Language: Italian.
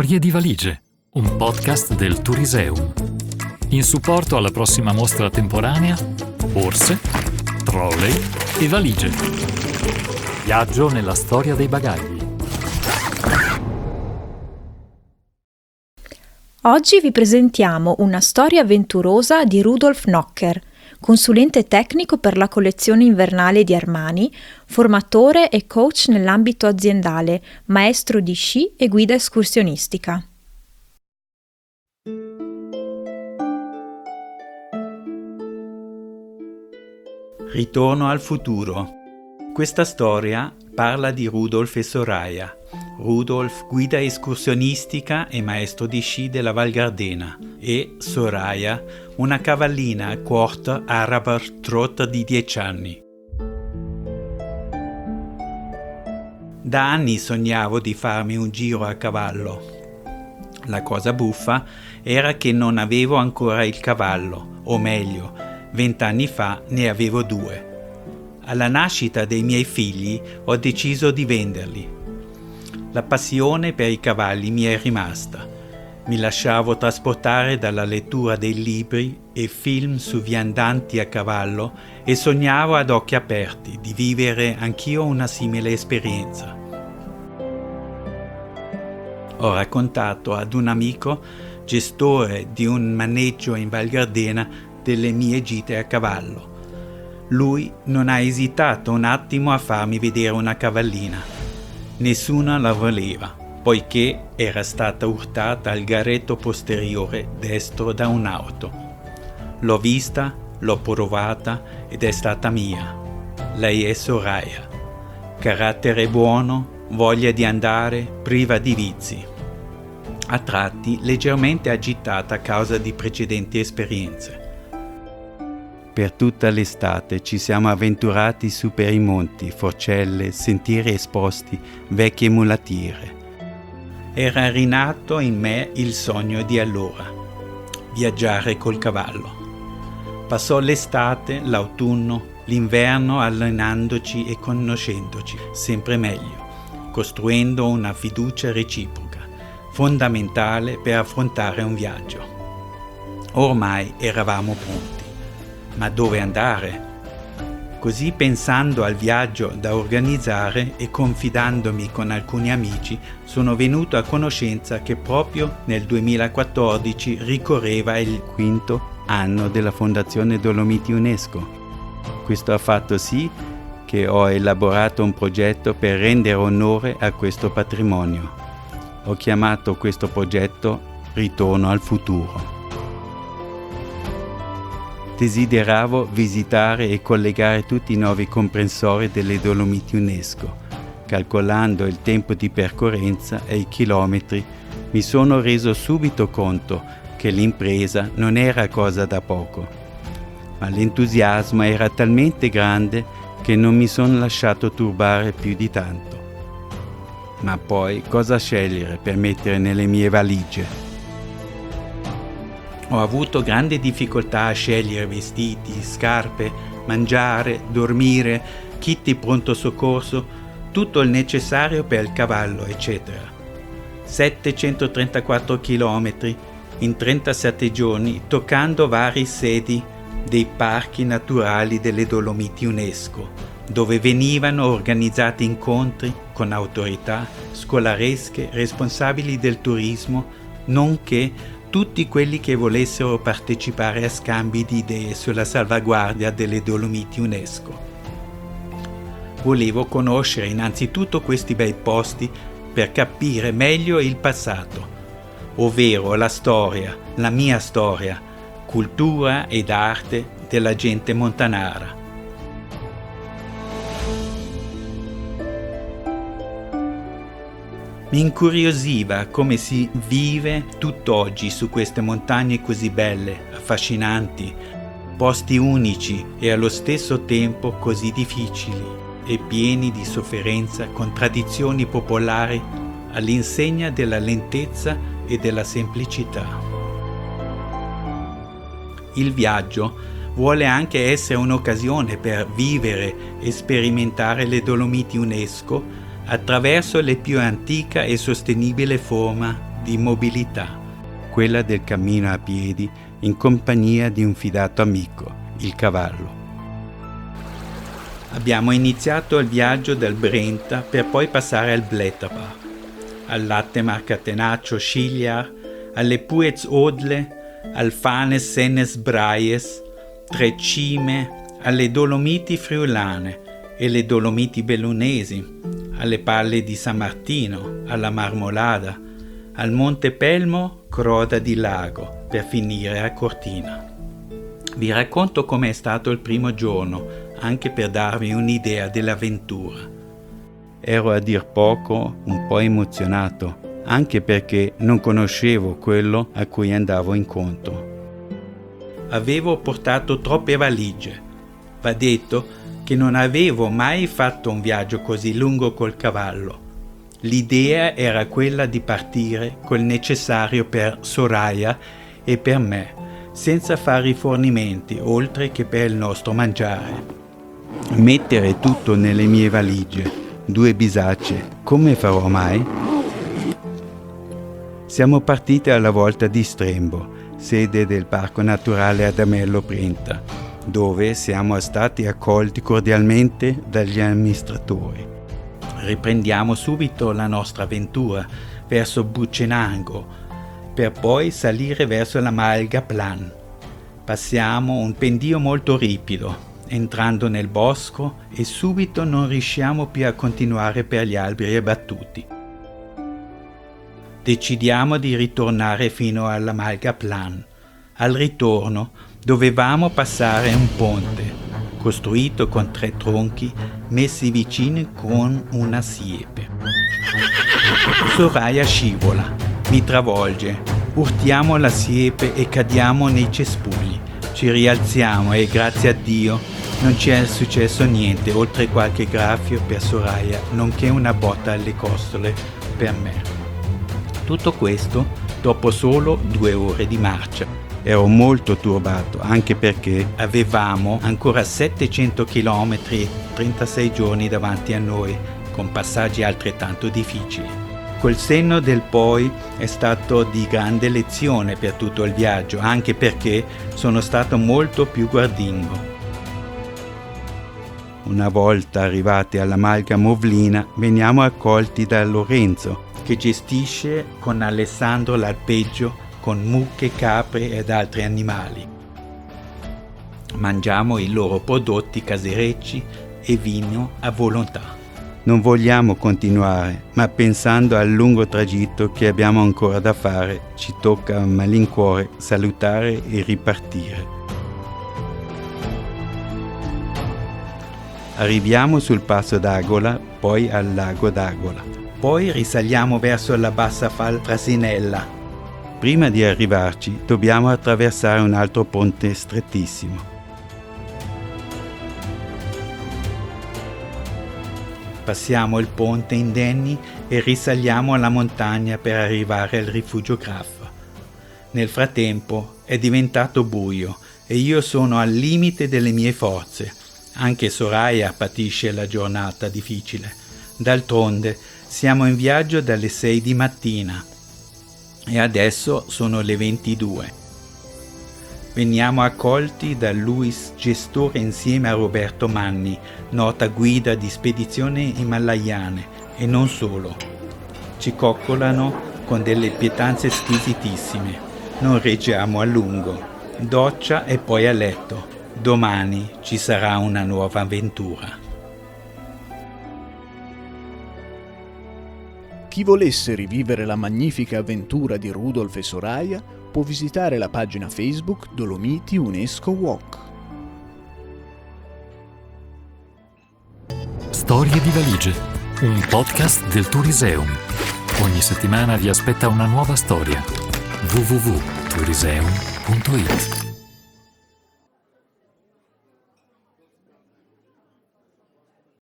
Storie di valigie, un podcast del Turiseum. In supporto alla prossima mostra temporanea, borse, trolley e valigie. Viaggio nella storia dei bagagli. Oggi vi presentiamo una storia avventurosa di Rudolf Nocker, consulente tecnico per la collezione invernale di Armani, formatore e coach nell'ambito aziendale, maestro di sci e guida escursionistica. Ritorno al futuro. Questa storia parla di Rudolf e Soraya. Rudolf, guida escursionistica e maestro di sci della Val Gardena, e Soraya, una cavallina Quarter Araber Trot di 10 anni. Da anni sognavo di farmi un giro a cavallo. La cosa buffa era che non avevo ancora il cavallo, o meglio, 20 anni fa ne avevo 2. Alla nascita dei miei figli ho deciso di venderli. La passione per i cavalli mi è rimasta. Mi lasciavo trasportare dalla lettura dei libri e film su viandanti a cavallo e sognavo ad occhi aperti di vivere anch'io una simile esperienza. Ho raccontato ad un amico, gestore di un maneggio in Val Gardena, delle mie gite a cavallo. Lui non ha esitato un attimo a farmi vedere una cavallina. Nessuna la voleva, poiché era stata urtata al garetto posteriore destro da un'auto. L'ho vista, l'ho provata ed è stata mia. Lei è Soraya. Carattere buono, voglia di andare, priva di vizi. A tratti leggermente agitata a causa di precedenti esperienze. Per tutta l'estate ci siamo avventurati su per i monti, forcelle, sentieri esposti, vecchie mulatire. Era rinato in me il sogno di allora, viaggiare col cavallo. Passò l'estate, l'autunno, l'inverno allenandoci e conoscendoci sempre meglio, costruendo una fiducia reciproca, fondamentale per affrontare un viaggio. Ormai eravamo pronti. Ma dove andare? Così, pensando al viaggio da organizzare e confidandomi con alcuni amici, sono venuto a conoscenza che proprio nel 2014 ricorreva il 5° anno della Fondazione Dolomiti UNESCO. Questo ha fatto sì che ho elaborato un progetto per rendere onore a questo patrimonio. Ho chiamato questo progetto Ritorno al futuro. Desideravo visitare e collegare tutti i 9 comprensori delle Dolomiti UNESCO. Calcolando il tempo di percorrenza e i chilometri, mi sono reso subito conto che l'impresa non era cosa da poco. Ma l'entusiasmo era talmente grande che non mi sono lasciato turbare più di tanto. Ma poi cosa scegliere per mettere nelle mie valigie? Ho avuto grande difficoltà a scegliere vestiti, scarpe, mangiare, dormire, kit di pronto soccorso, tutto il necessario per il cavallo, eccetera. 734 chilometri in 37 giorni, toccando vari sedi dei parchi naturali delle Dolomiti UNESCO, dove venivano organizzati incontri con autorità, scolaresche, responsabili del turismo, nonché tutti quelli che volessero partecipare a scambi di idee sulla salvaguardia delle Dolomiti UNESCO. Volevo conoscere innanzitutto questi bei posti per capire meglio il passato, ovvero la storia, la mia storia, cultura ed arte della gente montanara. Mi incuriosiva come si vive tutt'oggi su queste montagne così belle, affascinanti, posti unici e allo stesso tempo così difficili e pieni di sofferenza, con tradizioni popolari all'insegna della lentezza e della semplicità. Il viaggio vuole anche essere un'occasione per vivere e sperimentare le Dolomiti UNESCO attraverso la più antica e sostenibile forma di mobilità, quella del cammino a piedi in compagnia di un fidato amico, il cavallo. Abbiamo iniziato il viaggio dal Brenta per poi passare al Blätterbach, al latte marcatenaccio Schigliar, alle Puez Odle, al Fanes Sennes Braies, Tre Cime, alle Dolomiti friulane e le Dolomiti bellunesi, alle Palle di San Martino, alla Marmolada, al Monte Pelmo, Croda di Lago, per finire a Cortina. Vi racconto com'è stato il primo giorno, anche per darvi un'idea dell'avventura. Ero a dir poco un po' emozionato, anche perché non conoscevo quello a cui andavo incontro. Avevo portato troppe valigie. Va detto che non avevo mai fatto un viaggio così lungo col cavallo. L'idea era quella di partire col necessario per Soraya e per me, senza fare rifornimenti, oltre che per il nostro mangiare. Mettere tutto nelle mie valigie, 2 bisacce, come farò mai? Siamo partiti alla volta di Strembo, sede del Parco Naturale Adamello Brenta, dove siamo stati accolti cordialmente dagli amministratori. Riprendiamo subito la nostra avventura verso Bucenango, per poi salire verso la Malga Plan. Passiamo un pendio molto ripido, entrando nel bosco, e subito non riusciamo più a continuare per gli alberi abbattuti. Decidiamo di ritornare fino alla Malga Plan. Al ritorno dovevamo passare un ponte, costruito con 3 tronchi messi vicini con una siepe. Soraya scivola, mi travolge, urtiamo la siepe e cadiamo nei cespugli. Ci rialziamo e grazie a Dio non ci è successo niente, oltre qualche graffio per Soraya, nonché una botta alle costole per me. Tutto questo dopo solo 2 ore di marcia. Ero molto turbato, anche perché avevamo ancora 700 km e 36 giorni davanti a noi, con passaggi altrettanto difficili. Col senno del poi è stato di grande lezione per tutto il viaggio, anche perché sono stato molto più guardingo. Una volta arrivati alla Malga Movlina, veniamo accolti da Lorenzo, che gestisce con Alessandro l'alpeggio con mucche, capre ed altri animali. Mangiamo i loro prodotti caserecci e vino a volontà. Non vogliamo continuare, ma pensando al lungo tragitto che abbiamo ancora da fare, ci tocca a malincuore salutare e ripartire. Arriviamo sul passo d'Agola, poi al lago d'Agola. Poi risaliamo verso la bassa Val Frasinella. Prima di arrivarci dobbiamo attraversare un altro ponte strettissimo. Passiamo il ponte indenni e risaliamo la montagna per arrivare al rifugio Graf. Nel frattempo è diventato buio e io sono al limite delle mie forze. Anche Soraya patisce la giornata difficile. D'altronde siamo in viaggio dalle 6 di mattina. E adesso sono le 22. Veniamo accolti da Luis, gestore insieme a Roberto Manni, nota guida di spedizioni himalayane, e non solo. Ci coccolano con delle pietanze squisitissime. Non reggiamo a lungo. Doccia e poi a letto. Domani ci sarà una nuova avventura. Chi volesse rivivere la magnifica avventura di Rudolf e Soraya può visitare la pagina Facebook Dolomiti UNESCO Walk. Storie di valigie, un podcast del Turiseum. Ogni settimana vi aspetta una nuova storia. www.turiseum.it